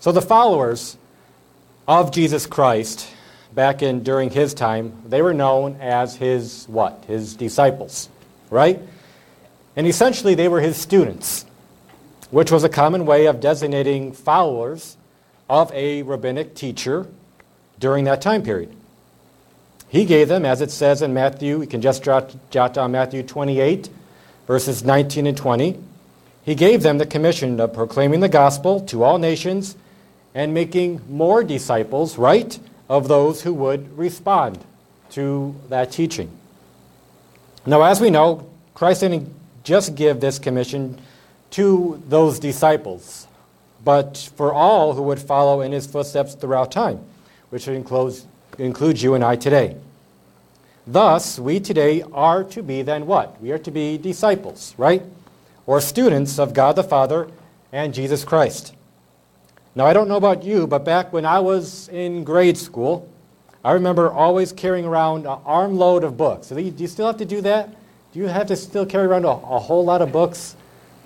So the followers of Jesus Christ during his time, they were known as his what? His disciples, right? And essentially they were his students, which was a common way of designating followers of a rabbinic teacher during that time period. He gave them, as it says in Matthew, you can just jot down Matthew 28, verses 19 and 20. He gave them the commission of proclaiming the gospel to all nations and making more disciples, right, of those who would respond to that teaching. Now, as we know, Christ didn't just give this commission to those disciples, but for all who would follow in his footsteps throughout time, which includes you and I today. Thus, we today are to be then what? We are to be disciples, right? Or students of God the Father and Jesus Christ. Now, I don't know about you, but back when I was in grade school, I remember always carrying around an armload of books. Do you still have to do that? Do you have to still carry around a whole lot of books?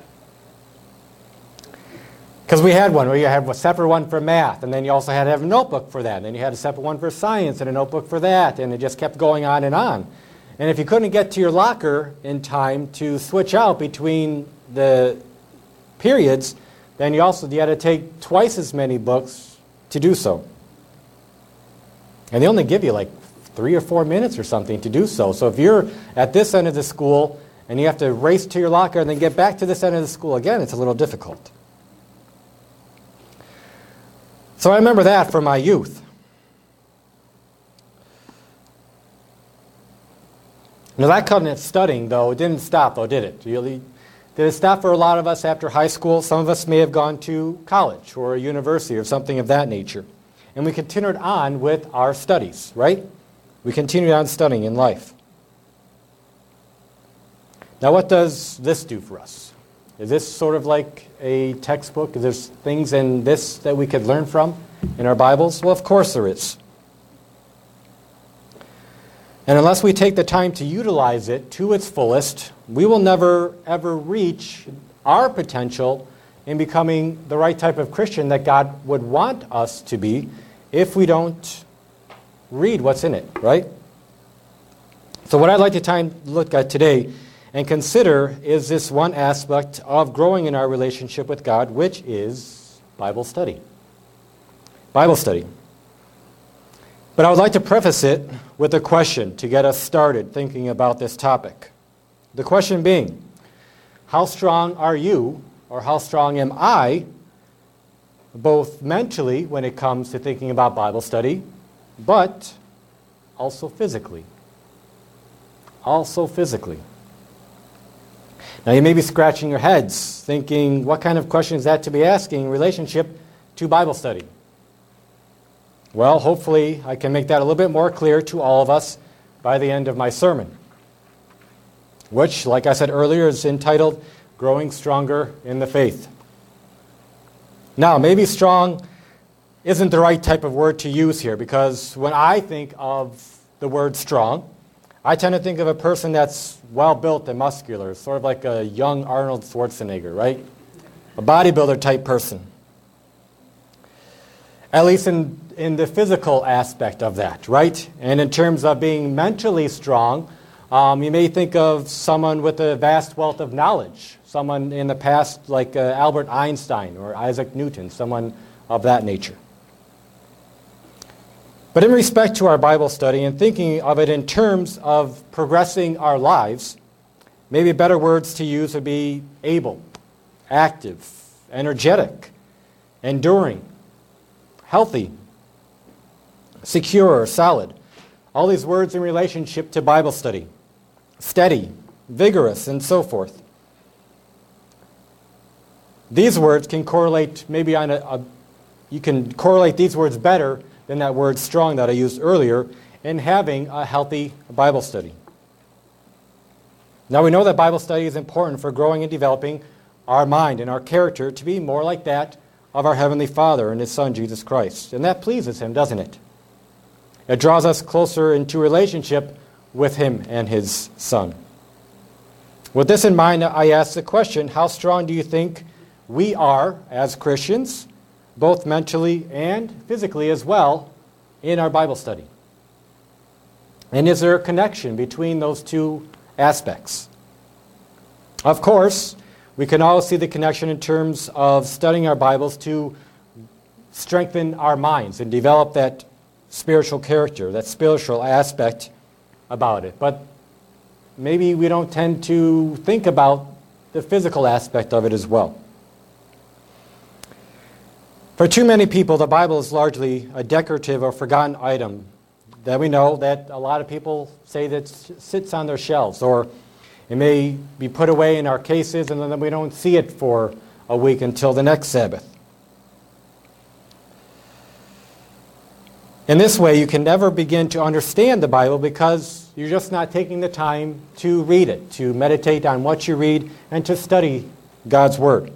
Because we had one where you had a separate one for math, and then you also had to have a notebook for that. And then you had a separate one for science and a notebook for that, and it just kept going on and on. And if you couldn't get to your locker in time to switch out between the periods, then you had to take twice as many books to do so. And they only give you like 3 or 4 minutes or something to do so. So if you're at this end of the school and you have to race to your locker and then get back to this end of the school again, it's a little difficult. So I remember that from my youth. Now that kind of studying, though, didn't stop, though, did it? Really? Did it stop for a lot of us after high school? Some of us may have gone to college or a university or something of that nature. And we continued on with our studies, right? We continued on studying in life. Now what does this do for us? Is this sort of like a textbook? Is there things in this that we could learn from in our Bibles? Well, of course there is. And unless we take the time to utilize it to its fullest, we will never, ever reach our potential in becoming the right type of Christian that God would want us to be if we don't read what's in it, right? So what I'd like to look at today and consider is this one aspect of growing in our relationship with God, which is Bible study. Bible study. But I would like to preface it with a question to get us started thinking about this topic. The question being, how strong are you, or how strong am I, both mentally when it comes to thinking about Bible study, but also physically? Also physically. Now you may be scratching your heads, thinking, what kind of question is that to be asking in relationship to Bible study? Well, hopefully I can make that a little bit more clear to all of us by the end of my sermon, which, like I said earlier, is entitled Growing Stronger in the Faith. Now, maybe strong isn't the right type of word to use here, because when I think of the word strong, I tend to think of a person that's well-built and muscular, sort of like a young Arnold Schwarzenegger, right? A bodybuilder type person. At least in the physical aspect of that, right? And in terms of being mentally strong, you may think of someone with a vast wealth of knowledge, someone in the past like Albert Einstein or Isaac Newton, someone of that nature. But in respect to our Bible study and thinking of it in terms of progressing our lives, maybe better words to use would be able, active, energetic, enduring, healthy, secure, solid. All these words in relationship to Bible study. Steady, vigorous, and so forth. These words can correlate maybe you can correlate these words better than that word strong that I used earlier in having a healthy Bible study. Now we know that Bible study is important for growing and developing our mind and our character to be more like that of our Heavenly Father and His Son, Jesus Christ. And that pleases Him, doesn't it? It draws us closer into relationship with Him and His Son. With this in mind, I ask the question, how strong do you think we are as Christians both mentally and physically as well, in our Bible study? And is there a connection between those two aspects? Of course, we can all see the connection in terms of studying our Bibles to strengthen our minds and develop that spiritual character, that spiritual aspect about it. But maybe we don't tend to think about the physical aspect of it as well. For too many people, the Bible is largely a decorative or forgotten item that we know that a lot of people say that sits on their shelves, or it may be put away in our cases and then we don't see it for a week until the next Sabbath. In this way, you can never begin to understand the Bible because you're just not taking the time to read it, to meditate on what you read, and to study God's Word.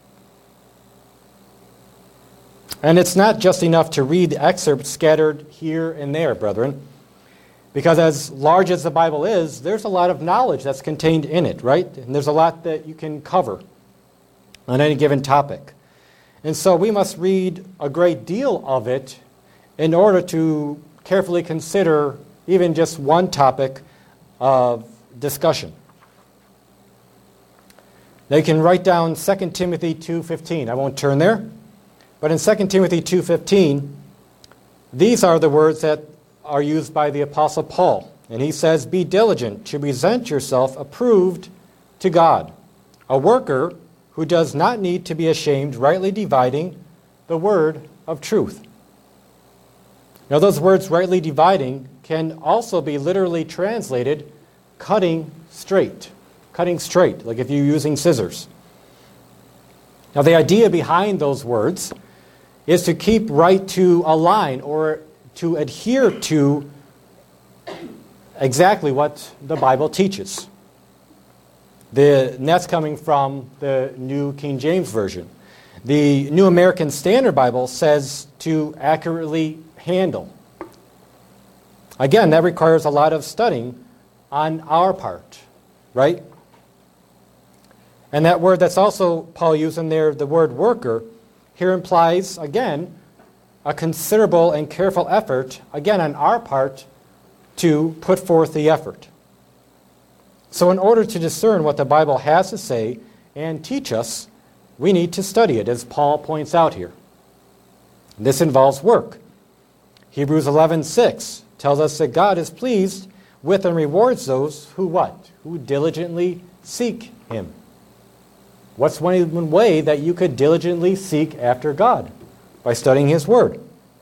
And it's not just enough to read excerpts scattered here and there, brethren, because as large as the Bible is, there's a lot of knowledge that's contained in it, right? And there's a lot that you can cover on any given topic. And so we must read a great deal of it in order to carefully consider even just one topic of discussion. Now you can write down 2 Timothy 2:15. I won't turn there. But in 2 Timothy 2:15, these are the words that are used by the Apostle Paul. And he says, "Be diligent to present yourself approved to God, a worker who does not need to be ashamed, rightly dividing the word of truth." Now those words, rightly dividing, can also be literally translated cutting straight, like if you're using scissors. Now the idea behind those words is to keep right to a line or to adhere to exactly what the Bible teaches. And that's coming from the New King James Version. The New American Standard Bible says to accurately handle. Again, that requires a lot of studying on our part, right? And that word that's also Paul used in there, the word worker, here implies, again, a considerable and careful effort, again, on our part, to put forth the effort. So in order to discern what the Bible has to say and teach us, we need to study it, as Paul points out here. This involves work. Hebrews 11:6 tells us that God is pleased with and rewards those who what? Who diligently seek Him. What's one way that you could diligently seek after God? By studying His Word.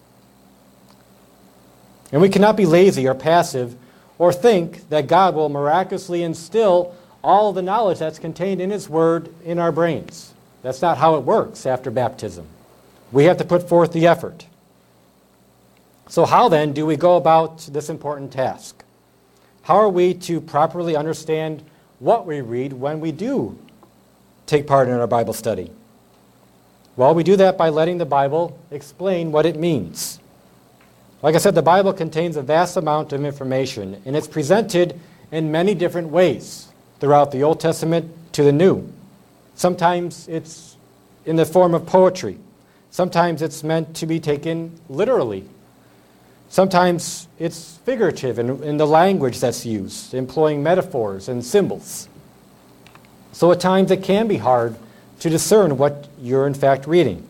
And we cannot be lazy or passive or think that God will miraculously instill all the knowledge that's contained in His Word in our brains. That's not how it works after baptism. We have to put forth the effort. So how then do we go about this important task? How are we to properly understand what we read when we do take part in our Bible study? Well, we do that by letting the Bible explain what it means. Like I said, the Bible contains a vast amount of information, and it's presented in many different ways throughout the Old Testament to the New. Sometimes it's in the form of poetry. Sometimes it's meant to be taken literally. Sometimes it's figurative in the language that's used, employing metaphors and symbols. So at times it can be hard to discern what you're in fact reading.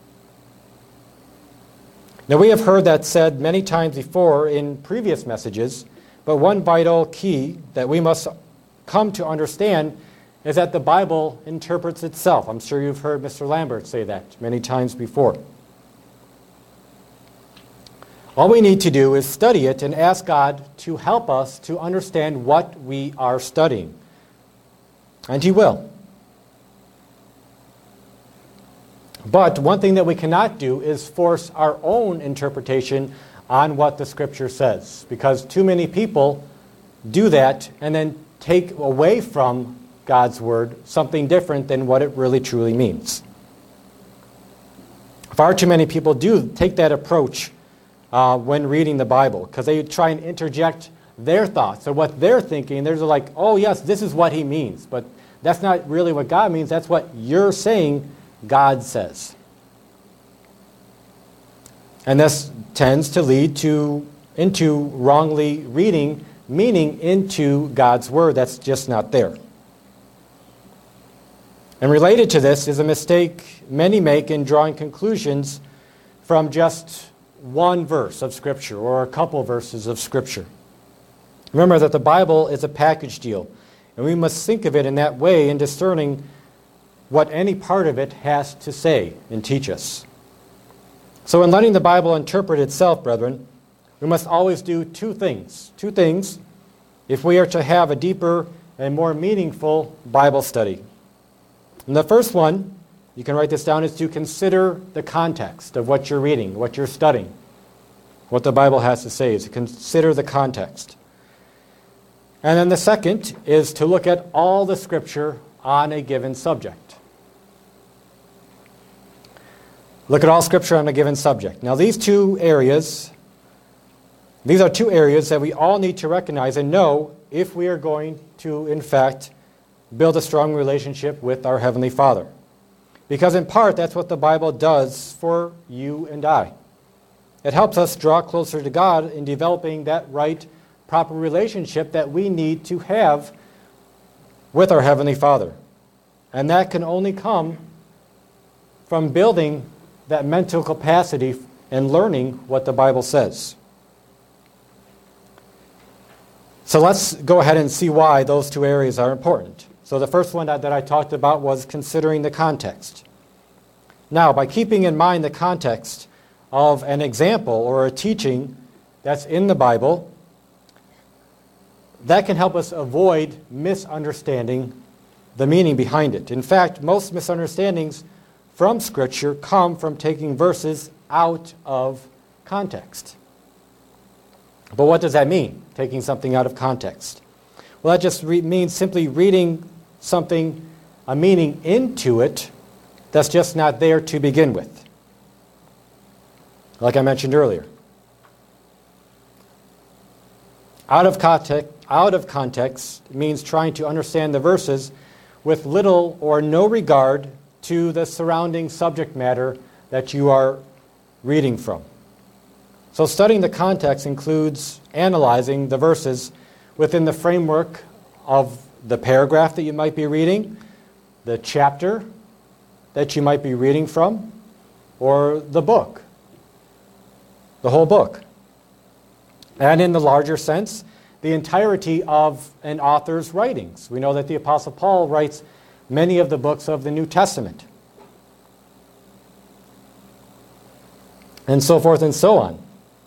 Now we have heard that said many times before in previous messages, but one vital key that we must come to understand is that the Bible interprets itself. I'm sure you've heard Mr. Lambert say that many times before. All we need to do is study it and ask God to help us to understand what we are studying. And He will. But one thing that we cannot do is force our own interpretation on what the Scripture says, because too many people do that and then take away from God's Word something different than what it really truly means. Far too many people do take that approach when reading the Bible, because they try and interject their thoughts or what they're thinking. They're like, oh yes, this is what He means, but that's not really what God means. That's what you're saying God says. And this tends to lead into wrongly reading meaning into God's Word that's just not there. And related to this is a mistake many make in drawing conclusions from just one verse of Scripture or a couple verses of Scripture. Remember that the Bible is a package deal, and we must think of it in that way in discerning what any part of it has to say and teach us. So in letting the Bible interpret itself, brethren, we must always do two things if we are to have a deeper and more meaningful Bible study. And the first one, you can write this down, is to consider the context of what you're reading, what you're studying. What the Bible has to say is to consider the context. And then the second is to look at all the Scripture on a given subject. Look at all Scripture on a given subject. Now these are two areas that we all need to recognize and know if we are going to, in fact, build a strong relationship with our Heavenly Father. Because in part, that's what the Bible does for you and I. It helps us draw closer to God in developing that right, proper relationship that we need to have with our Heavenly Father. And that can only come from building that mental capacity and learning what the Bible says. So let's go ahead and see why those two areas are important. So the first one that I talked about was considering the context. Now, by keeping in mind the context of an example or a teaching that's in the Bible, that can help us avoid misunderstanding the meaning behind it. In fact, most misunderstandings from Scripture come from taking verses out of context. But what does that mean, taking something out of context? Well, that just means simply reading something, a meaning into it that's just not there to begin with. Like I mentioned earlier. Out of context means trying to understand the verses with little or no regard to the surrounding subject matter that you are reading from. So studying the context includes analyzing the verses within the framework of the paragraph that you might be reading, the chapter that you might be reading from, or the book, the whole book. And in the larger sense, the entirety of an author's writings. We know that the Apostle Paul writes many of the books of the New Testament. And so forth and so on.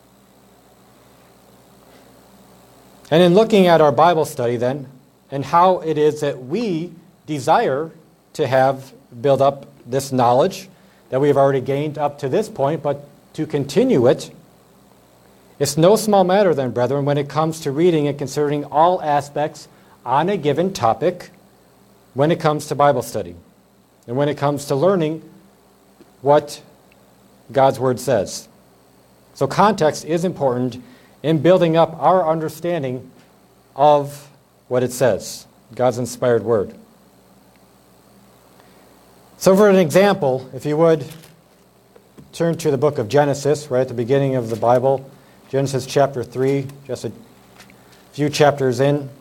And in looking at our Bible study then, and how it is that we desire to have build up this knowledge that we have already gained up to this point, but to continue it, it's no small matter then, brethren, when it comes to reading and considering all aspects on a given topic when it comes to Bible study and when it comes to learning what God's Word says. So context is important in building up our understanding of what it says, God's inspired Word. So for an example, if you would, turn to the book of Genesis, right at the beginning of the Bible, Genesis chapter 3, just a few chapters in.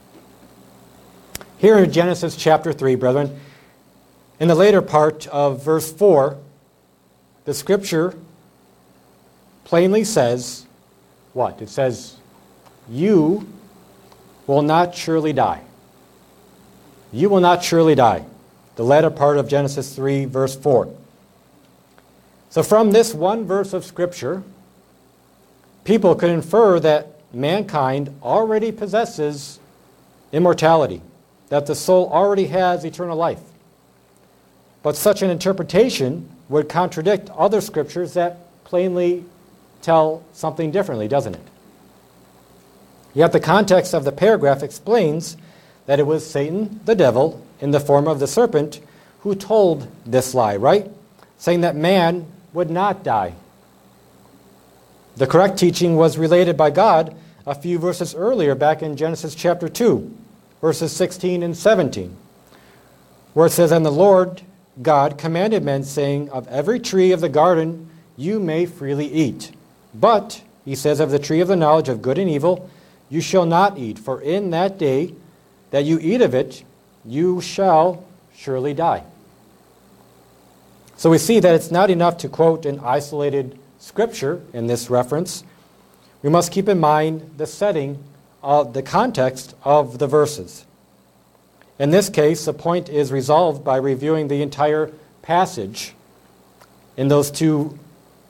Here in Genesis chapter 3, brethren, in the later part of verse 4, the Scripture plainly says, what? It says, you will not surely die. You will not surely die. The latter part of Genesis 3, verse 4. So from this one verse of Scripture, people could infer that mankind already possesses immortality, that the soul already has eternal life. But such an interpretation would contradict other Scriptures that plainly tell something differently, doesn't it? Yet the context of the paragraph explains that it was Satan, the devil, in the form of the serpent, who told this lie, right? Saying that man would not die. The correct teaching was related by God a few verses earlier, back in Genesis chapter 2, verses 16 and 17, where it says, and the Lord God commanded men, saying, of every tree of the garden you may freely eat. But, he says, of the tree of the knowledge of good and evil, you shall not eat, for in that day that you eat of it, you shall surely die. So we see that it's not enough to quote an isolated scripture in this reference. We must keep in mind the setting, the context of the verses. In this case, the point is resolved by reviewing the entire passage in those two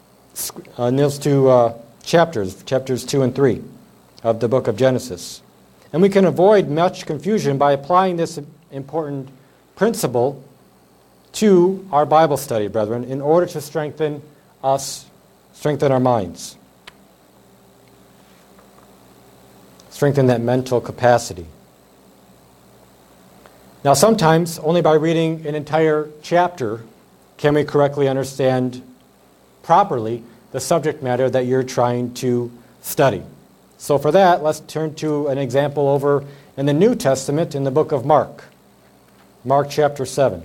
chapters, chapters 2 and 3 of the book of Genesis. And we can avoid much confusion by applying this important principle to our Bible study, brethren, in order to strengthen our minds, strengthen that mental capacity. Now, sometimes, only by reading an entire chapter can we correctly understand properly the subject matter that you're trying to study. So for that, let's turn to an example over in the New Testament in the book of Mark. Mark chapter 7.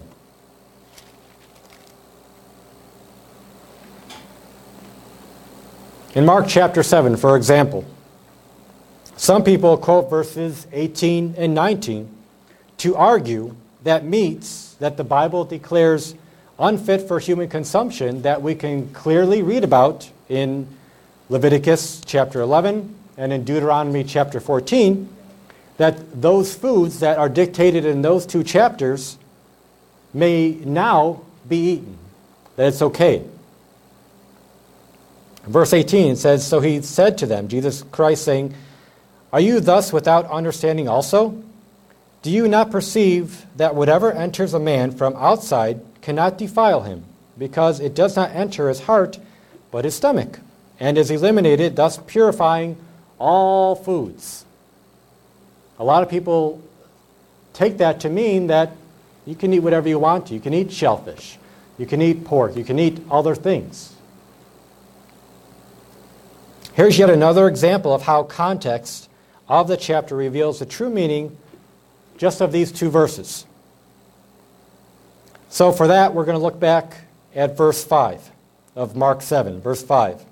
In Mark chapter 7, for example, some people quote verses 18 and 19 to argue that meats that the Bible declares unfit for human consumption, that we can clearly read about in Leviticus chapter 11 and in Deuteronomy chapter 14, that those foods that are dictated in those two chapters may now be eaten, that it's okay. Verse 18 says, so he said to them, Jesus Christ saying, are you thus without understanding also? Do you not perceive that whatever enters a man from outside cannot defile him, because it does not enter his heart, but his stomach, and is eliminated, thus purifying all foods? A lot of people take that to mean that you can eat whatever you want to. You can eat shellfish. You can eat pork. You can eat other things. Here's yet another example of how context of the chapter reveals the true meaning just of these two verses. So for that, we're going to look back at verse 5 of Mark 7, verse 5.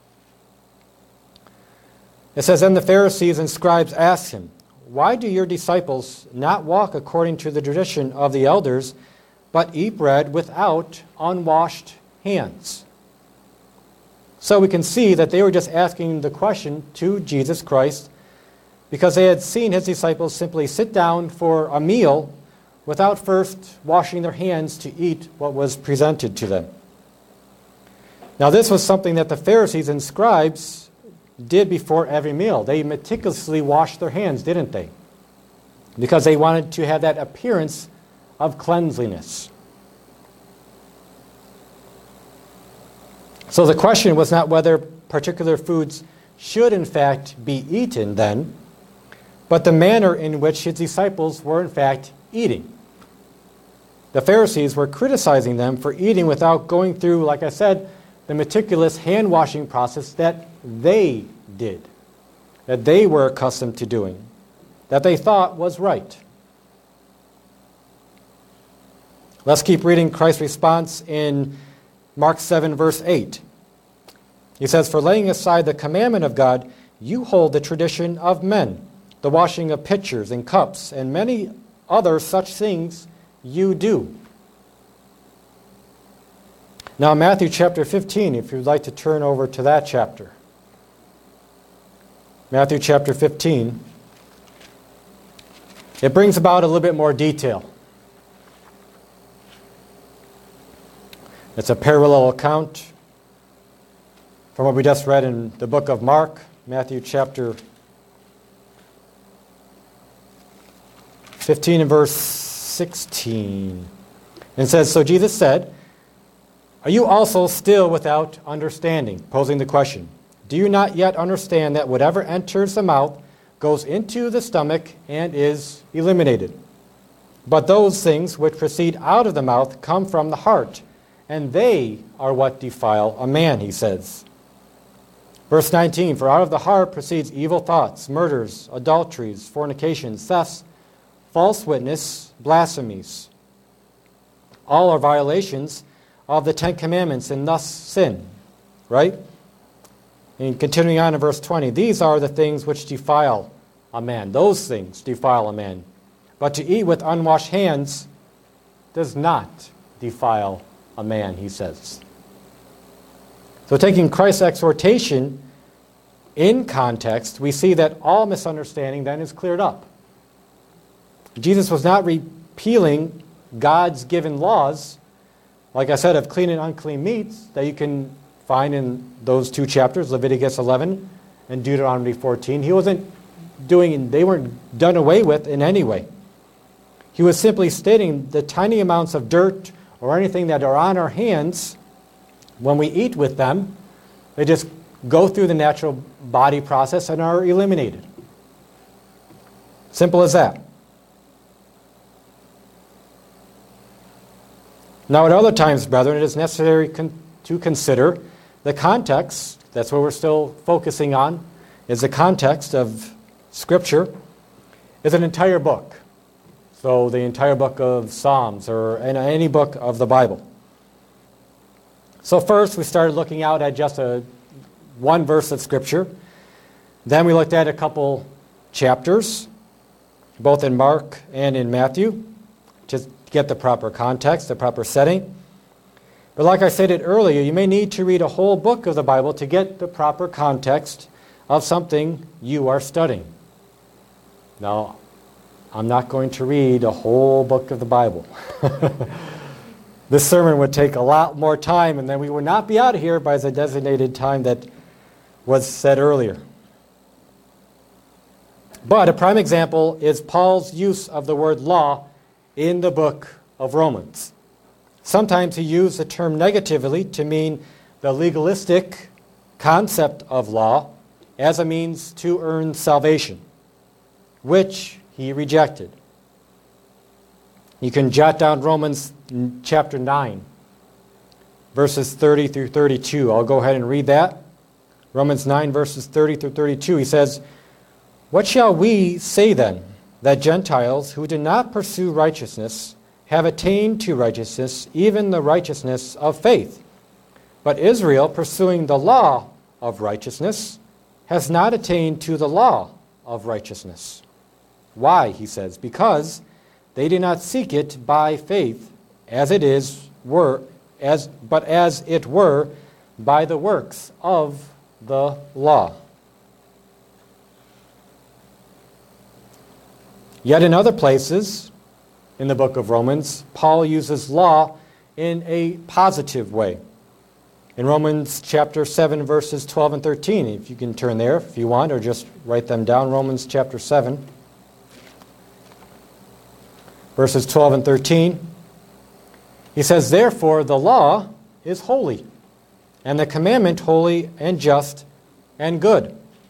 It says, then the Pharisees and scribes asked him, why do your disciples not walk according to the tradition of the elders, but eat bread without unwashed hands? So we can see that they were just asking the question to Jesus Christ because they had seen his disciples simply sit down for a meal without first washing their hands to eat what was presented to them. Now, this was something that the Pharisees and scribes did before every meal. They meticulously washed their hands, didn't they? Because they wanted to have that appearance of cleanliness. So the question was not whether particular foods should in fact be eaten then, but the manner in which his disciples were in fact eating. The Pharisees were criticizing them for eating without going through, like I said, the meticulous hand-washing process that they did, that they were accustomed to doing, that they thought was right. Let's keep reading Christ's response in Mark 7, verse 8. He says, for laying aside the commandment of God, you hold the tradition of men, the washing of pitchers and cups, and many other such things you do. Now, Matthew chapter 15, if you'd like to turn over to that chapter. Matthew chapter 15. It brings about a little bit more detail. It's a parallel account from what we just read in the book of Mark, Matthew chapter 15 and verse 16. And it says, so Jesus said, are you also still without understanding? Posing the question, do you not yet understand that whatever enters the mouth goes into the stomach and is eliminated? But those things which proceed out of the mouth come from the heart, and they are what defile a man, he says. Verse 19, for out of the heart proceeds evil thoughts, murders, adulteries, fornications, thefts, false witness, blasphemies. All are violations of the Ten Commandments and thus sin. right? And continuing on in verse 20, these are the things which defile a man. Those things defile a man. But to eat with unwashed hands does not defile a man, he says. So taking Christ's exhortation in context, we see that all misunderstanding then is cleared up. Jesus was not repealing God's given laws, like I said, of clean and unclean meats that you can find in those two chapters, Leviticus 11 and Deuteronomy 14. He wasn't doing, they weren't done away with in any way. He was simply stating the tiny amounts of dirt or anything that are on our hands, when we eat with them, they just go through the natural body process and are eliminated. Simple as that. Now at other times, brethren, it is necessary to consider the context. That's what we're still focusing on, is the context of Scripture is an entire book. So the entire book of Psalms or any book of the Bible. So first we started looking out at just one verse of Scripture. Then we looked at a couple chapters, both in Mark and in Matthew, to get the proper context, the proper setting. But like I stated earlier, you may need to read a whole book of the Bible to get the proper context of something you are studying. Now, I'm not going to read a whole book of the Bible. This sermon would take a lot more time, and then we would not be out of here by the designated time that was said earlier. But a prime example is Paul's use of the word law in the book of Romans. Sometimes he used the term negatively to mean the legalistic concept of law as a means to earn salvation, which he rejected. You can jot down Romans chapter 9, verses 30 through 32. I'll go ahead and read that. Romans 9, verses 30 through 32. He says, "What shall we say then? That Gentiles who did not pursue righteousness have attained to righteousness, even the righteousness of faith. But Israel, pursuing the law of righteousness, has not attained to the law of righteousness." Why, he says, because they did not seek it by faith, as it were by the works of the law. Yet in other places in the book of Romans, Paul uses law in a positive way. In Romans chapter 7, verses 12 and 13, if you can turn there if you want, or just write them down, Romans chapter 7. Verses 12 and 13, he says, "Therefore the law is holy, and the commandment holy and just and good.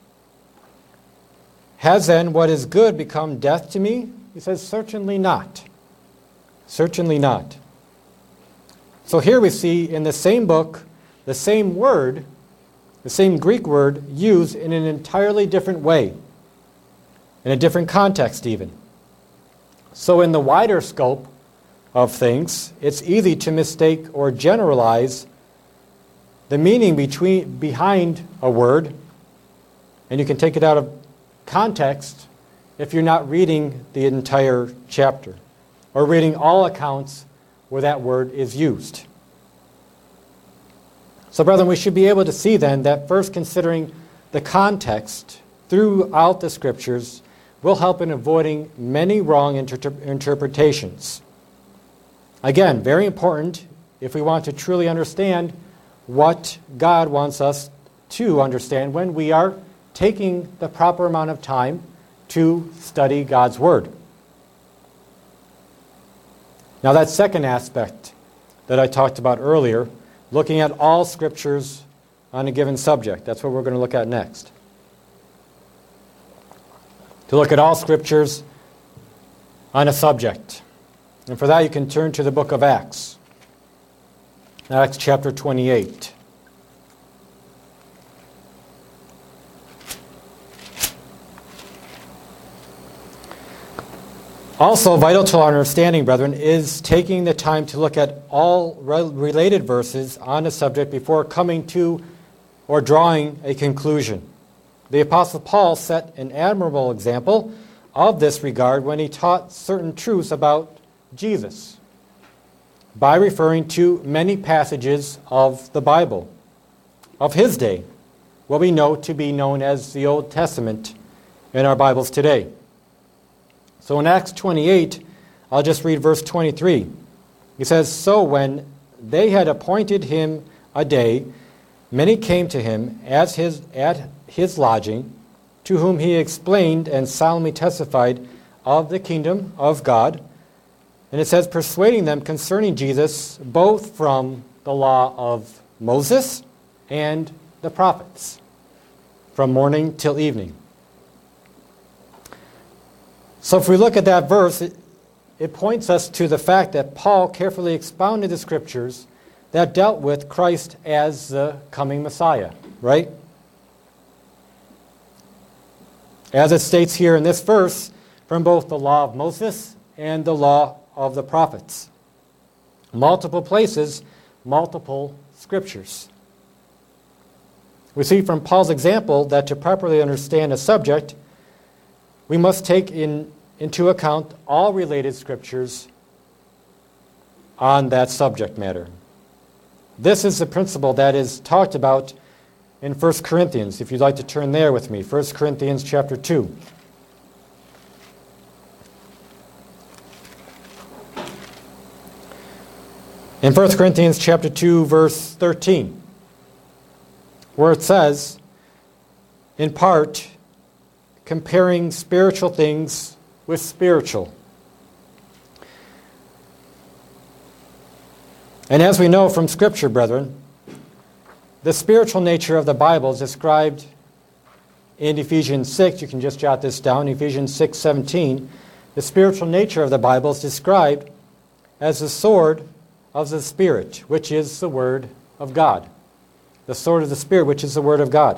Has then what is good become death to me?" He says, "Certainly not. Certainly not." So here we see in the same book, the same word, the same Greek word used in an entirely different way, in a different context even. So in the wider scope of things, it's easy to mistake or generalize the meaning behind a word, and you can take it out of context if you're not reading the entire chapter or reading all accounts where that word is used. So, brethren, we should be able to see then that first considering the context throughout the Scriptures will help in avoiding many wrong interpretations. Again, very important if we want to truly understand what God wants us to understand when we are taking the proper amount of time to study God's Word. Now that second aspect that I talked about earlier, looking at all Scriptures on a given subject, that's what we're going to look at next. To look at all Scriptures on a subject. And for that you can turn to the book of Acts. Acts chapter 28. Also vital to our understanding, brethren, is taking the time to look at all related verses on a subject before coming to or drawing a conclusion. The Apostle Paul set an admirable example of this regard when he taught certain truths about Jesus by referring to many passages of the Bible of his day, what we know to be known as the Old Testament in our Bibles today. So in Acts 28, I'll just read verse 23. He says, "So when they had appointed him a day, many came to him at his lodging, to whom he explained and solemnly testified of the kingdom of God." And it says, persuading them concerning Jesus, both from the law of Moses and the prophets, from morning till evening. So if we look at that verse, it points us to the fact that Paul carefully expounded the scriptures that dealt with Christ as the coming Messiah, right? As it states here in this verse, from both the law of Moses and the law of the prophets. Multiple places, multiple scriptures. We see from Paul's example that to properly understand a subject, we must take into account all related scriptures on that subject matter. This is the principle that is talked about in 1 Corinthians. If you'd like to turn there with me, 1 Corinthians chapter 2. In 1 Corinthians chapter 2, verse 13, where it says, in part, comparing spiritual things with spiritual. And as we know from Scripture, brethren, the spiritual nature of the Bible is described in Ephesians 6. You can just jot this down, Ephesians 6:17. The spiritual nature of the Bible is described as the sword of the Spirit, which is the Word of God. The sword of the Spirit, which is the Word of God.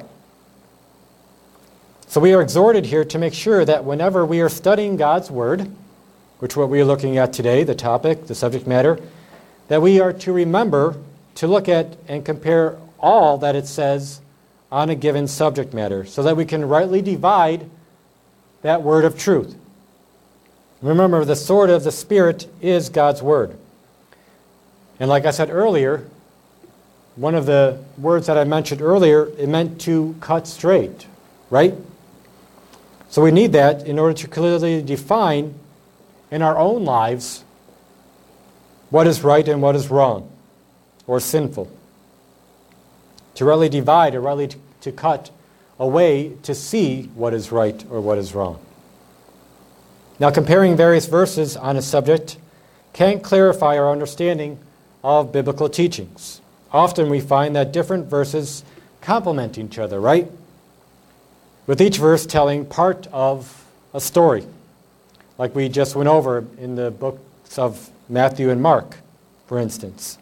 So we are exhorted here to make sure that whenever we are studying God's Word, which is what we are looking at today, the topic, the subject matter, that we are to remember to look at and compare all that it says on a given subject matter so that we can rightly divide that word of truth. Remember, the sword of the Spirit is God's Word. And like I said earlier, one of the words that I mentioned earlier, it meant to cut straight, right? So we need that in order to clearly define in our own lives what is right and what is wrong or sinful. To rightly divide or rightly to cut away to see what is right or what is wrong. Now, comparing various verses on a subject can clarify our understanding of biblical teachings. Often we find that different verses complement each other, right? With each verse telling part of a story, like we just went over in the books of Matthew and Mark, for instance.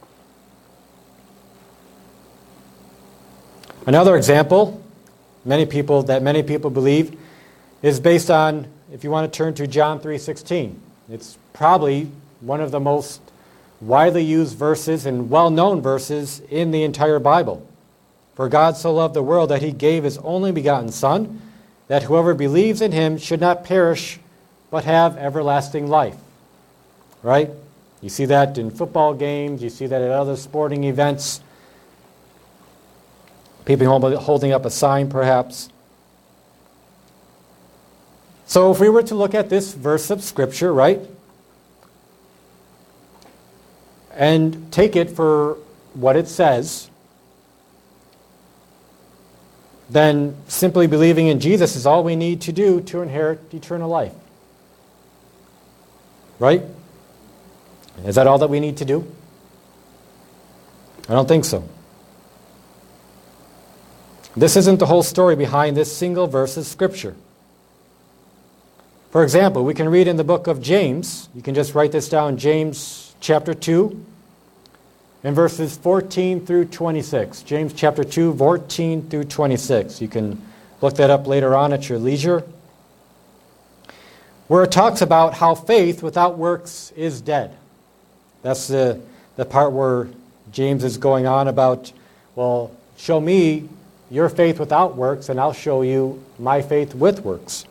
Another example, many people believe, is based on, if you want to turn to John 3:16. It's probably one of the most widely used verses and well-known verses in the entire Bible. For God so loved the world that he gave his only begotten Son, that whoever believes in him should not perish, but have everlasting life. Right? You see that in football games, you see that at other sporting events. People holding up a sign, perhaps. So if we were to look at this verse of Scripture, right, and take it for what it says, then simply believing in Jesus is all we need to do to inherit eternal life. Right? Is that all that we need to do? I don't think so. This isn't the whole story behind this single verse of Scripture. For example, we can read in the book of James, you can just write this down, James chapter 2, and verses 14 through 26. James chapter 2, 14 through 26. You can look that up later on at your leisure. Where it talks about how faith without works is dead. That's the part where James is going on about, well, show me your faith without works, and I'll show you my faith with works.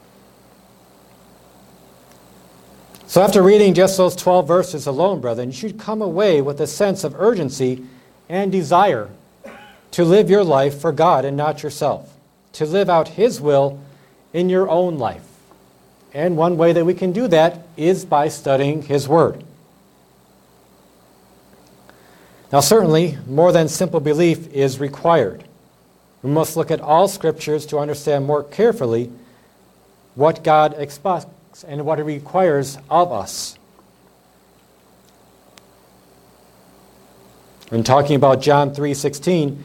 So after reading just those 12 verses alone, brethren, you should come away with a sense of urgency and desire to live your life for God and not yourself, to live out His will in your own life. And one way that we can do that is by studying His Word. Now certainly, more than simple belief is required. We must look at all Scriptures to understand more carefully what God expects and what He requires of us. In talking about John 3:16,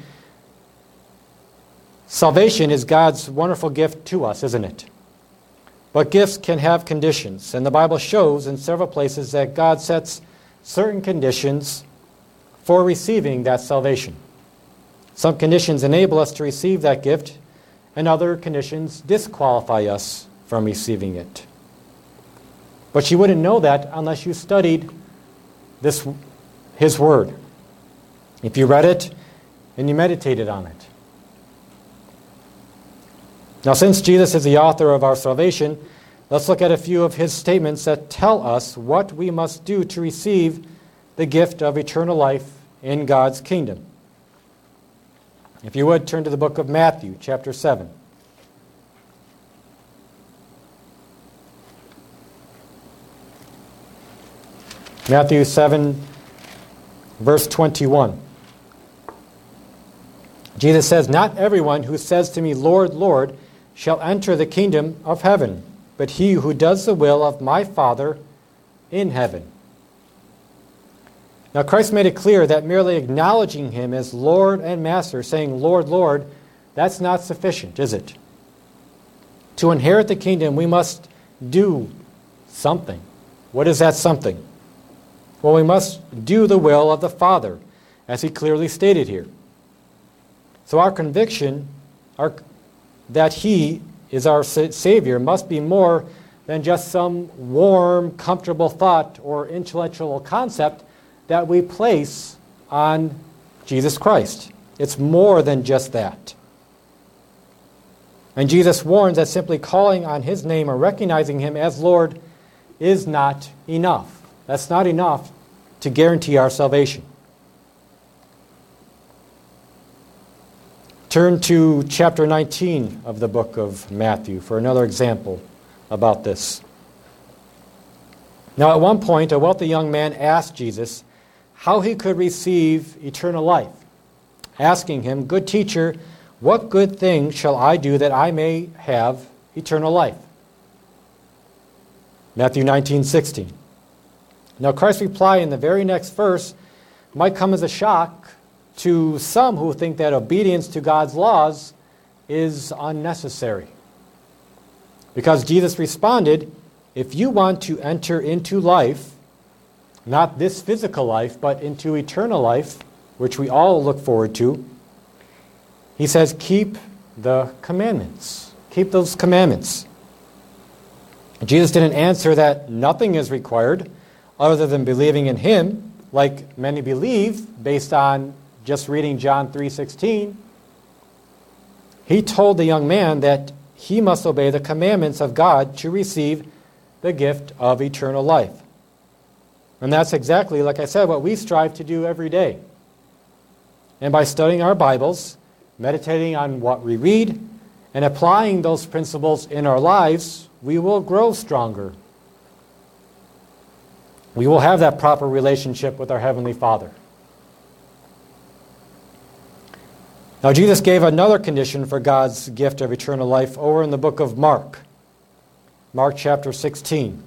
salvation is God's wonderful gift to us, isn't it? But gifts can have conditions, and the Bible shows in several places that God sets certain conditions for receiving that salvation. Some conditions enable us to receive that gift, and other conditions disqualify us from receiving it. But you wouldn't know that unless you studied His Word, if you read it and you meditated on it. Now, since Jesus is the author of our salvation, let's look at a few of His statements that tell us what we must do to receive the gift of eternal life in God's kingdom. If you would, turn to the book of Matthew, chapter 7. Matthew 7, verse 21. Jesus says, "Not everyone who says to me, 'Lord, Lord,' shall enter the kingdom of heaven, but he who does the will of my Father in heaven." Now Christ made it clear that merely acknowledging Him as Lord and Master, saying, "Lord, Lord," that's not sufficient, is it? To inherit the kingdom, we must do something. What is that something? Well, we must do the will of the Father, as He clearly stated here. So our conviction that He is our Savior must be more than just some warm, comfortable thought or intellectual concept that we place on Jesus Christ. It's more than just that. And Jesus warns that simply calling on His name or recognizing Him as Lord is not enough. That's not enough to guarantee our salvation. Turn to chapter 19 of the book of Matthew for another example about this. Now, at one point, a wealthy young man asked Jesus how he could receive eternal life, asking Him, "Good teacher, what good thing shall I do that I may have eternal life?" Matthew 19:16. Now, Christ's reply in the very next verse might come as a shock to some who think that obedience to God's laws is unnecessary. Because Jesus responded, if you want to enter into life, not this physical life, but into eternal life, which we all look forward to, He says, keep the commandments. Keep those commandments. Jesus didn't answer that nothing is required other than believing in Him, like many believe based on just reading John 3:16. He told the young man that he must obey the commandments of God to receive the gift of eternal life. And that's exactly, like I said, what we strive to do every day. And by studying our Bibles, meditating on what we read, and applying those principles in our lives, we will grow stronger. We will have that proper relationship with our Heavenly Father. Now, Jesus gave another condition for God's gift of eternal life over in the book of Mark. Mark chapter 16.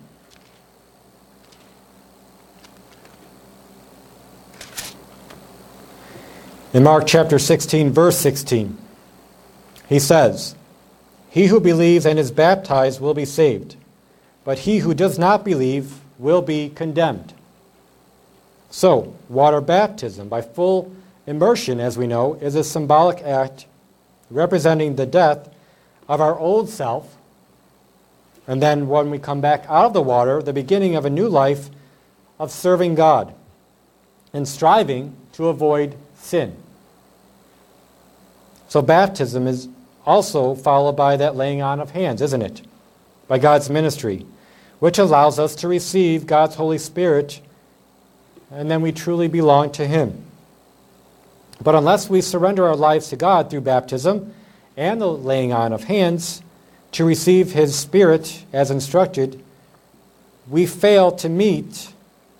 In Mark chapter 16, verse 16, He says, "He who believes and is baptized will be saved, but he who does not believe will be condemned." So, water baptism, by full immersion, as we know, is a symbolic act representing the death of our old self, and then when we come back out of the water, the beginning of a new life of serving God and striving to avoid sin. So baptism is also followed by that laying on of hands, isn't it? By God's ministry, which allows us to receive God's Holy Spirit, and then we truly belong to Him. But unless we surrender our lives to God through baptism and the laying on of hands to receive His Spirit as instructed, we fail to meet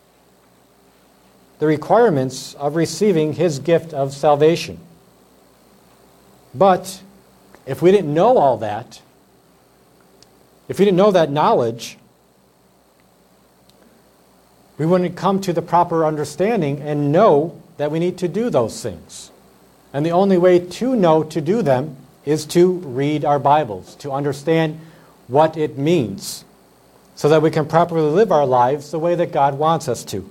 the requirements of receiving His gift of salvation. But if we didn't know all that, if we didn't know that knowledge, we wouldn't come to the proper understanding and know that we need to do those things. And the only way to know to do them is to read our Bibles, to understand what it means, so that we can properly live our lives the way that God wants us to.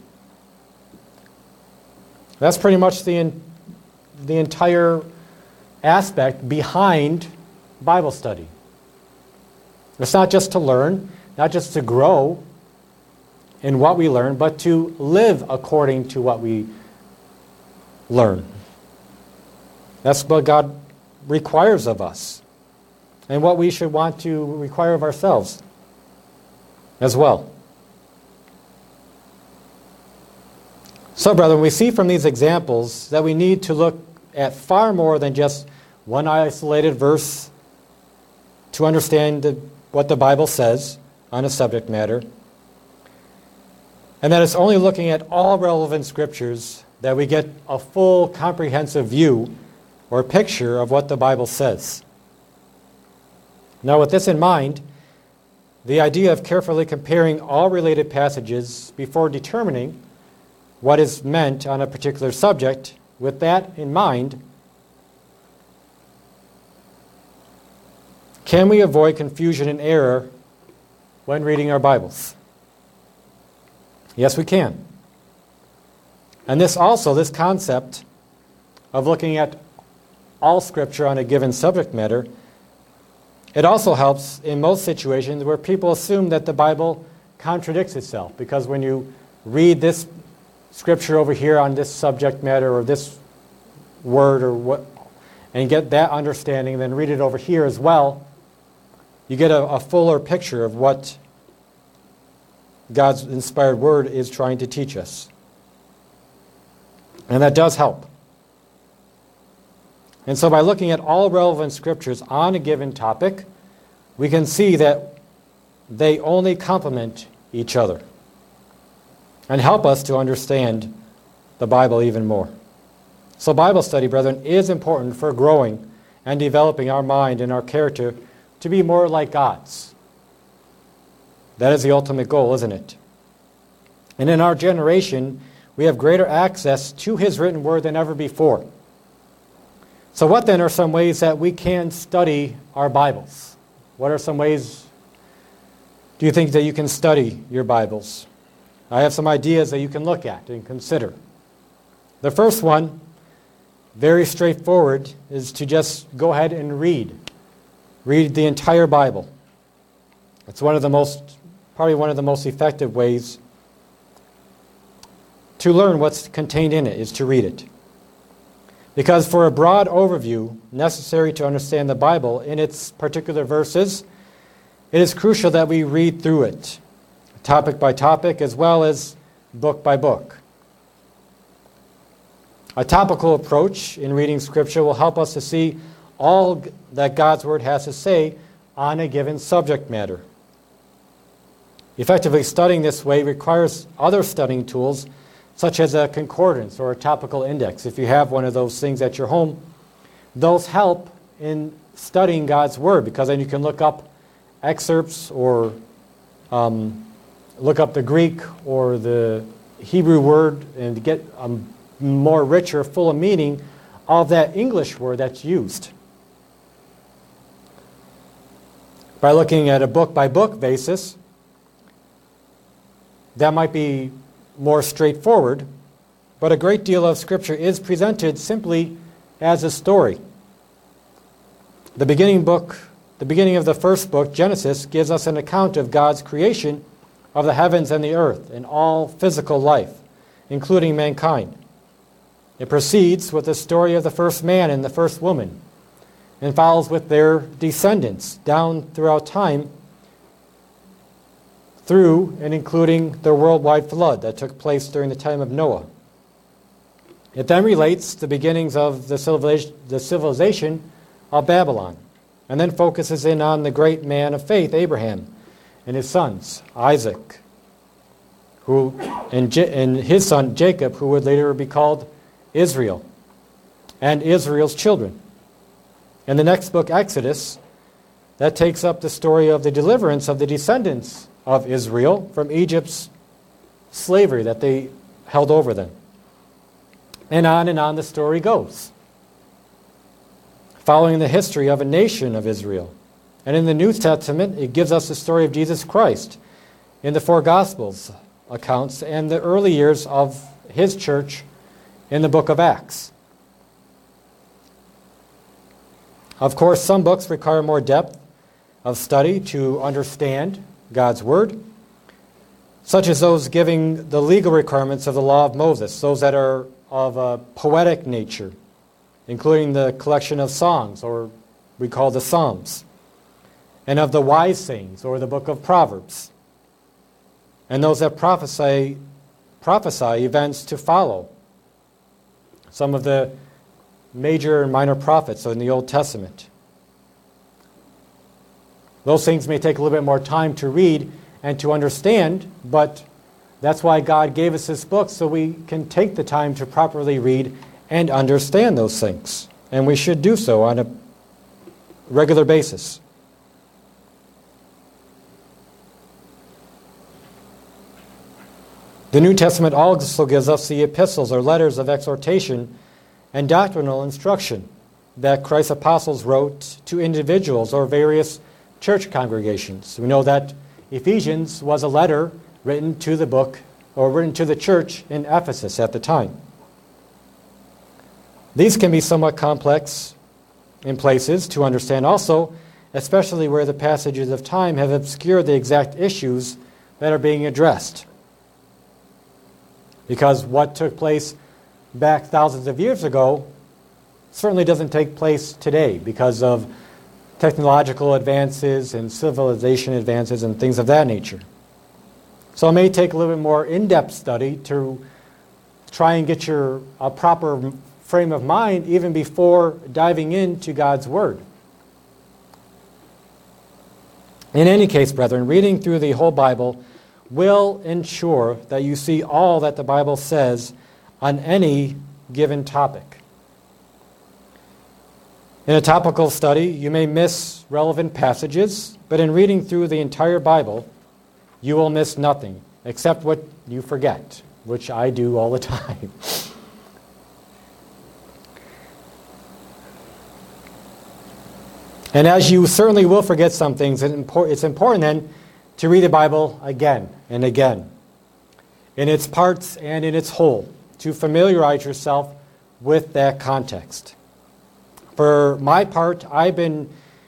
That's pretty much the entire aspect behind Bible study. It's not just to learn, not just to grow in what we learn, but to live according to what we learn. That's what God requires of us, and what we should want to require of ourselves as well. So, brethren, we see from these examples that we need to look at far more than just one isolated verse to understand what the Bible says on a subject matter, and that it's only looking at all relevant scriptures that we get a full comprehensive view or picture of what the Bible says. Now, with this in mind, the idea of carefully comparing all related passages before determining what is meant on a particular subject, with that in mind, can we avoid confusion and error when reading our Bibles? Yes, we can. And this concept of looking at all Scripture on a given subject matter, it also helps in most situations where people assume that the Bible contradicts itself, because when you read this Scripture over here on this subject matter or this word or what, and get that understanding, then read it over here as well, you get a fuller picture of what God's inspired word is trying to teach us. And that does help. And so by looking at all relevant scriptures on a given topic, we can see that they only complement each other and help us to understand the Bible even more. So Bible study, brethren, is important for growing and developing our mind and our character to be more like God's. That is the ultimate goal, isn't it? And in our generation, we have greater access to His written word than ever before. So what then are some ways that we can study our Bibles? What are some ways do you think that you can study your Bibles? I have some ideas that you can look at and consider. The first one, very straightforward, is to just go ahead and read. Read the entire Bible. It's probably one of the most effective ways to learn what's contained in it, is to read it. Because for a broad overview necessary to understand the Bible in its particular verses, it is crucial that we read through it, topic by topic, as well as book by book. A topical approach in reading Scripture will help us to see all that God's Word has to say on a given subject matter. Effectively studying this way requires other studying tools, such as a concordance or a topical index. If you have one of those things at your home, those help in studying God's Word, because then you can look up excerpts or look up the Greek or the Hebrew word and get a more richer, full of meaning of that English word that's used. By looking at a book-by-book basis, that might be more straightforward, but a great deal of Scripture is presented simply as a story. The beginning of the first book, Genesis, gives us an account of God's creation of the heavens and the earth and all physical life, including mankind. It proceeds with the story of the first man and the first woman, and follows with their descendants down throughout time, through and including the worldwide flood that took place during the time of Noah. It then relates the beginnings of the civilization of Babylon, and then focuses in on the great man of faith, Abraham, and his sons, Isaac, and his son Jacob, who would later be called Israel, and Israel's children. In the next book, Exodus, that takes up the story of the deliverance of the descendants of Israel from Egypt's slavery that they held over them. And on the story goes, following the history of a nation of Israel. And in the New Testament, it gives us the story of Jesus Christ in the four Gospels accounts and the early years of his church in the book of Acts. Of course, some books require more depth of study to understand God's Word, such as those giving the legal requirements of the law of Moses, those that are of a poetic nature, including the collection of songs, or we call the Psalms, and of the wise sayings, or the book of Proverbs, and those that prophesy events to follow, some of the major and minor prophets in the Old Testament. Those things may take a little bit more time to read and to understand, but that's why God gave us this book, so we can take the time to properly read and understand those things. And we should do so on a regular basis. The New Testament also gives us the epistles or letters of exhortation and doctrinal instruction that Christ's apostles wrote to individuals or various church congregations. We know that Ephesians was a letter written to the book, or written to the church in Ephesus at the time. These can be somewhat complex in places to understand also, especially where the passages of time have obscured the exact issues that are being addressed. Because what took place back thousands of years ago certainly doesn't take place today because of technological advances and civilization advances and things of that nature. So it may take a little bit more in-depth study to try and get a proper frame of mind even before diving into God's Word. In any case, brethren, reading through the whole Bible will ensure that you see all that the Bible says on any given topic. In a topical study, you may miss relevant passages, but in reading through the entire Bible, you will miss nothing except what you forget, which I do all the time. And as you certainly will forget some things, it's important then to read the Bible again and again, in its parts and in its whole, to familiarize yourself with that context. For my part, I've been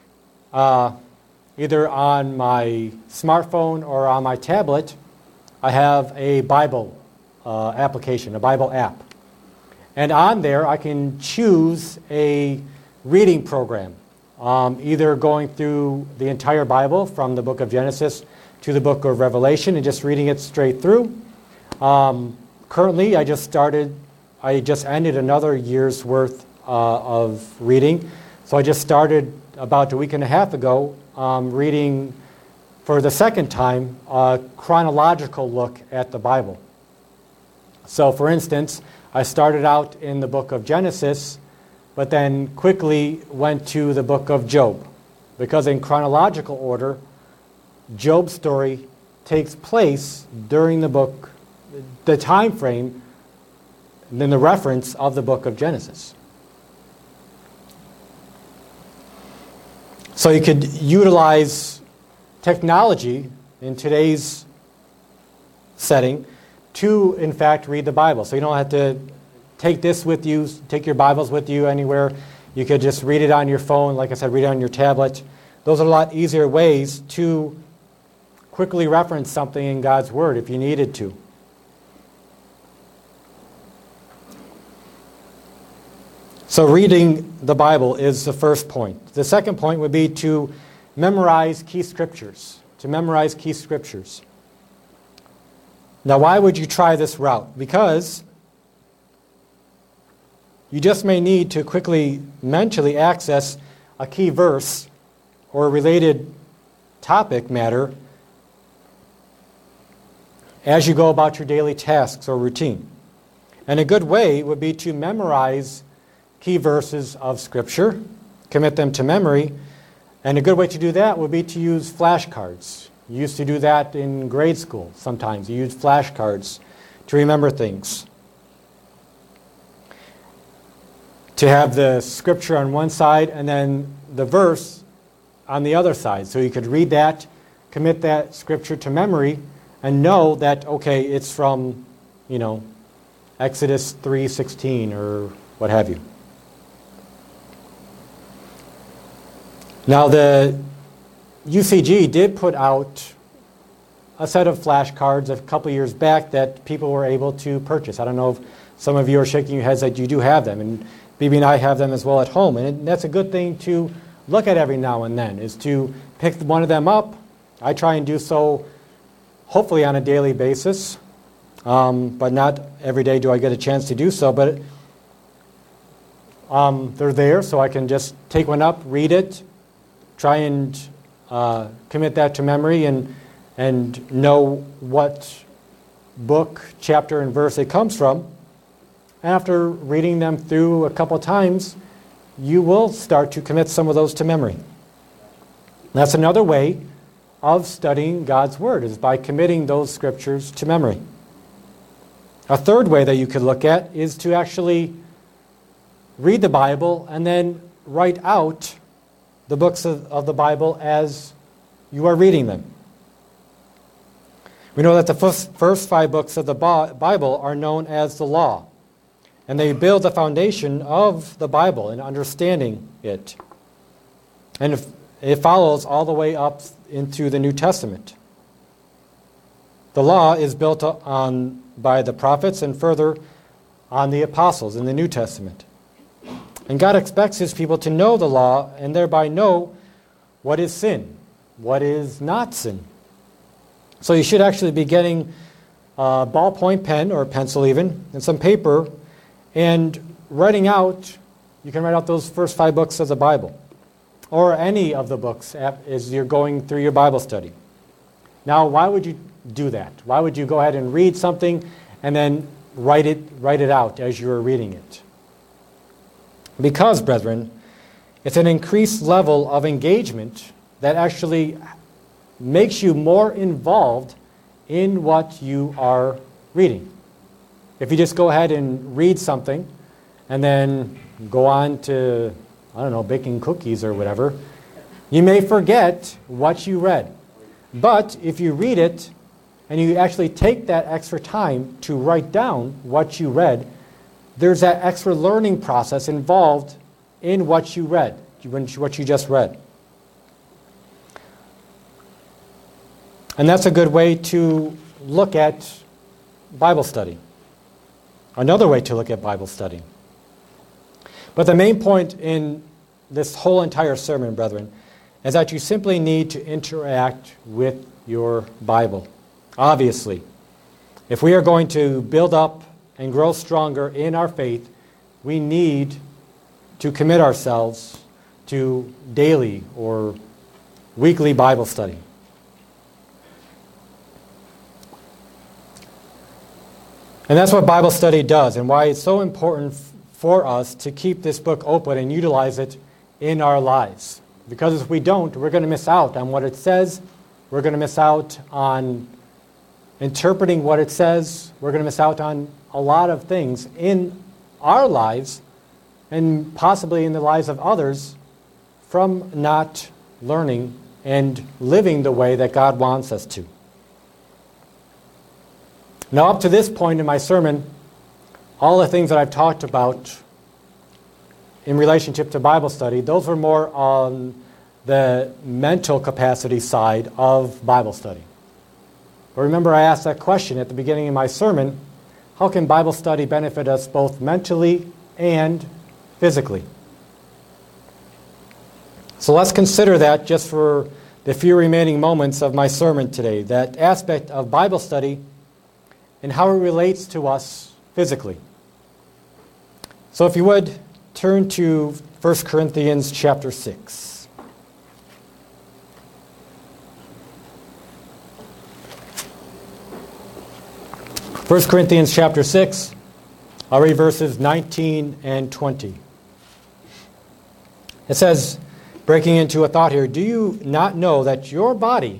either on my smartphone or on my tablet, I have a Bible application, a Bible app. And on there, I can choose a reading program, either going through the entire Bible from the book of Genesis to the book of Revelation and just reading it straight through. Currently, I just ended another year's worth of reading. So I just started about a week and a half ago reading for the second time a chronological look at the Bible. So for instance, I started out in the book of Genesis, but then quickly went to the book of Job, because in chronological order, Job's story takes place during the time frame, and then the reference of the book of Genesis. So you could utilize technology in today's setting to, in fact, read the Bible. So you don't have to take this with you, take your Bibles with you anywhere. You could just read it on your phone, like I said, read it on your tablet. Those are a lot easier ways to quickly reference something in God's Word if you needed to. So reading the Bible is the first point. The second point would be to memorize key scriptures. To memorize key scriptures. Now, why would you try this route? Because you just may need to quickly mentally access a key verse or a related topic matter as you go about your daily tasks or routine. And a good way would be to memorize key verses of Scripture, commit them to memory, and a good way to do that would be to use flashcards. You used to do that in grade school sometimes. You used flashcards to remember things. To have the Scripture on one side and then the verse on the other side. So you could read that, commit that Scripture to memory, and know that, okay, it's from, Exodus 3:16 or what have you. Now, the UCG did put out a set of flashcards a couple years back that people were able to purchase. I don't know if some of you are shaking your heads that you do have them, and BB and I have them as well at home. And that's a good thing to look at every now and then, is to pick one of them up. I try and do so hopefully on a daily basis, but not every day do I get a chance to do so. But they're there, so I can just take one up, read it, try and commit that to memory and know what book, chapter, and verse it comes from. And after reading them through a couple times, you will start to commit some of those to memory. That's another way of studying God's Word, is by committing those scriptures to memory. A third way that you could look at is to actually read the Bible and then write out the books of the Bible as you are reading them. We know that the first 5 books of the Bible are known as the law, and they build the foundation of the Bible and understanding it. And it follows all the way up into the New Testament. The law is built on by the prophets and further on the apostles in the New Testament. And God expects His people to know the law and thereby know what is sin, what is not sin. So you should actually be getting a ballpoint pen or a pencil even, and some paper, and writing out, you can write out those first 5 books of the Bible, or any of the books as you're going through your Bible study. Now, why would you do that? Why would you go ahead and read something and then write it out as you're reading it? Because, brethren, it's an increased level of engagement that actually makes you more involved in what you are reading. If you just go ahead and read something and then go on to, baking cookies or whatever, you may forget what you read. But if you read it and you actually take that extra time to write down what you read, there's that extra learning process involved in what you read, what you just read. And that's a good way to look at Bible study. Another way to look at Bible study. But the main point in this whole entire sermon, brethren, is that you simply need to interact with your Bible. Obviously, if we are going to build up and grow stronger in our faith, we need to commit ourselves to daily or weekly Bible study. And that's what Bible study does, and why it's so important for us to keep this book open and utilize it in our lives. Because if we don't, we're going to miss out on what it says. We're going to miss out on interpreting what it says. We're going to miss out on a lot of things in our lives and possibly in the lives of others from not learning and living the way that God wants us to. Now, up to this point in my sermon, all the things that I've talked about in relationship to Bible study, those were more on the mental capacity side of Bible study. But remember, I asked that question at the beginning of my sermon: how can Bible study benefit us both mentally and physically. So let's consider that just for the few remaining moments of my sermon today, that aspect of Bible study and how it relates to us physically. So if you would, turn to 1 Corinthians chapter 6. 1 Corinthians chapter 6, I'll read verses 19 and 20. It says, breaking into a thought here, do you not know that your body,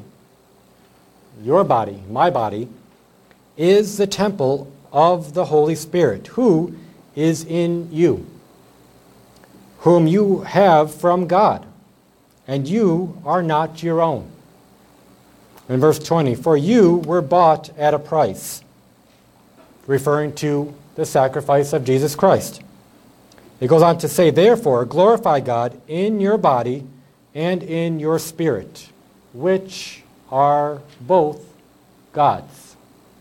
my body, is the temple of the Holy Spirit, who is in you, whom you have from God, and you are not your own? In verse 20, for you were bought at a price, referring to the sacrifice of Jesus Christ. It goes on to say, therefore, glorify God in your body and in your spirit, which are both God's.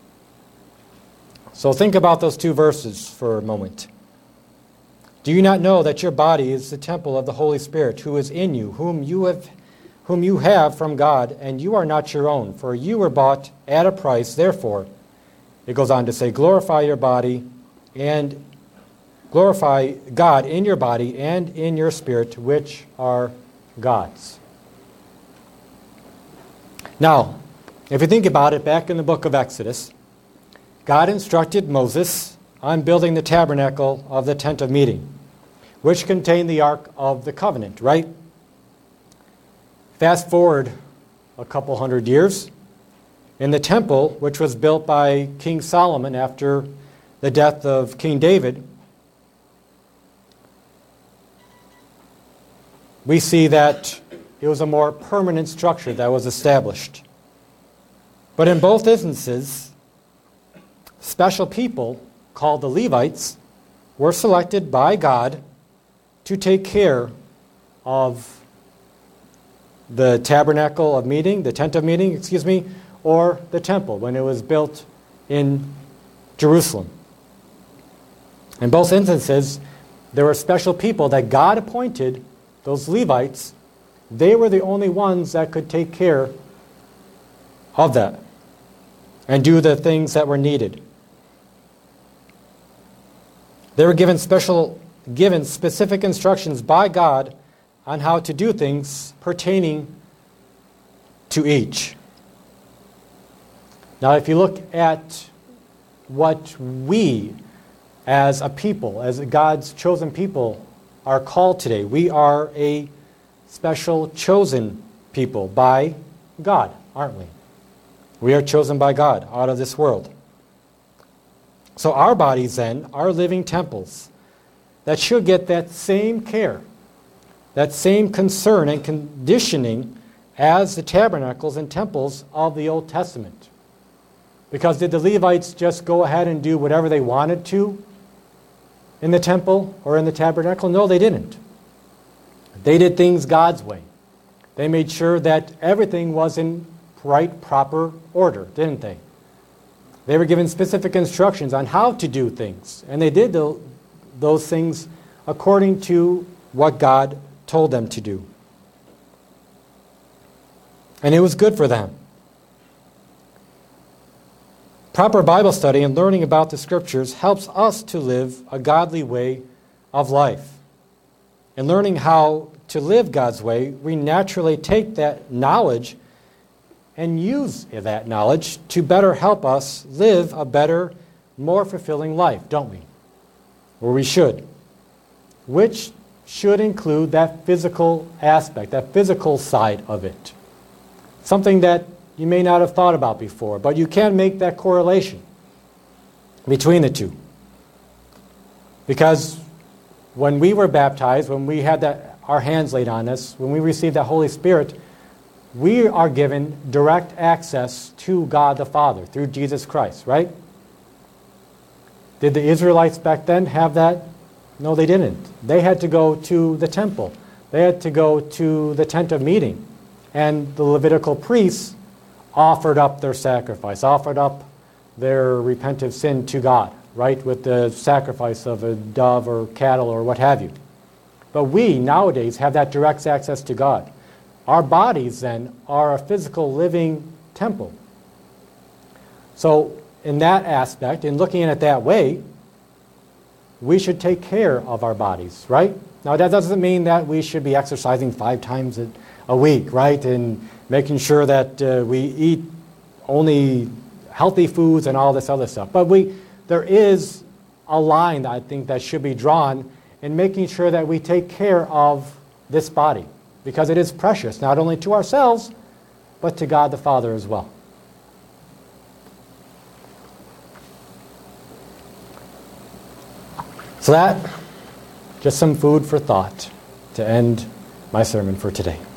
So think about those two verses for a moment. Do you not know that your body is the temple of the Holy Spirit, who is in you, whom you have from God, and you are not your own, for you were bought at a price. Therefore, it goes on to say, glorify your body and glorify God in your body and in your spirit, which are God's. Now, if you think about it, back in the book of Exodus, God instructed Moses on building the tabernacle of the tent of meeting, which contained the Ark of the Covenant, right? Fast forward a couple hundred years, in the temple, which was built by King Solomon after the death of King David, we see that it was a more permanent structure that was established. But in both instances, special people called the Levites were selected by God to take care of the tabernacle of meeting, the tent of meeting, or the temple when it was built in Jerusalem. In both instances, there were special people that God appointed, those Levites. They were the only ones that could take care of that and do the things that were needed. They were given specific instructions by God on how to do things pertaining to each. Now, if you look at what we as a people, as God's chosen people, are called today, we are a special chosen people by God, aren't we? We are chosen by God out of this world. So our bodies then are living temples that should get that same care, that same concern and conditioning as the tabernacles and temples of the Old Testament. Because did the Levites just go ahead and do whatever they wanted to in the temple or in the tabernacle? No, they didn't. They did things God's way. They made sure that everything was in right, proper order, didn't they? They were given specific instructions on how to do things, and they did those things according to what God told them to do. And it was good for them. Proper Bible study and learning about the Scriptures helps us to live a godly way of life. In learning how to live God's way, we naturally take that knowledge and use that knowledge to better help us live a better, more fulfilling life, don't we? Or we should. Which should include that physical aspect, that physical side of it. Something that you may not have thought about before, but you can make that correlation between the two. Because when we were baptized, when we had our hands laid on us, when we received the Holy Spirit, we are given direct access to God the Father through Jesus Christ, right? Did the Israelites back then have that? No, they didn't. They had to go to the temple. They had to go to the tent of meeting. And the Levitical priests offered up their sacrifice, offered up their repentant sin to God, right, with the sacrifice of a dove or cattle or what have you. But we, nowadays, have that direct access to God. Our bodies, then, are a physical living temple. So, in that aspect, in looking at it that way, we should take care of our bodies, right? Now, that doesn't mean that we should be exercising 5 times a week, right? And making sure that we eat only healthy foods and all this other stuff. But there is a line that I think that should be drawn in making sure that we take care of this body, because it is precious, not only to ourselves, but to God the Father as well. So that, just some food for thought to end my sermon for today.